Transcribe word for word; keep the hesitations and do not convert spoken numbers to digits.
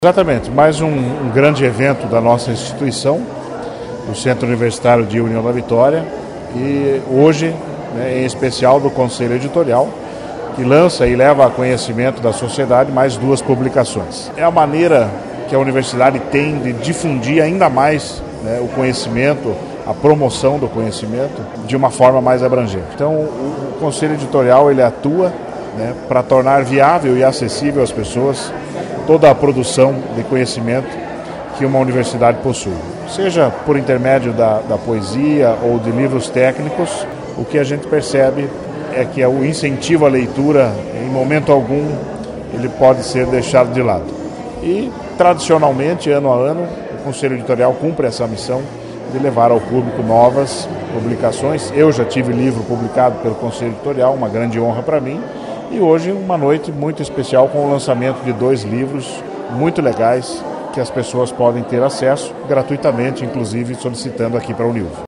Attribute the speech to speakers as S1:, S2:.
S1: Exatamente, mais um, um grande evento da nossa instituição, do Centro Universitário de União da Vitória, e hoje, né, em especial do Conselho Editorial, que lança e leva a conhecimento da sociedade mais duas publicações. É a maneira que a universidade tem de difundir ainda mais, né, o conhecimento, a promoção do conhecimento de uma forma mais abrangente. Então, o, o Conselho Editorial ele atua, né, para tornar viável e acessível às pessoas toda a produção de conhecimento que uma universidade possui. Seja por intermédio da, da poesia ou de livros técnicos, o que a gente percebe é que o incentivo à leitura, em momento algum, ele pode ser deixado de lado. E, tradicionalmente, ano a ano, o Conselho Editorial cumpre essa missão de levar ao público novas publicações. Eu já tive livro publicado pelo Conselho Editorial, uma grande honra para mim. E hoje uma noite muito especial com o lançamento de dois livros muito legais que as pessoas podem ter acesso gratuitamente, inclusive solicitando aqui para a Uniuv.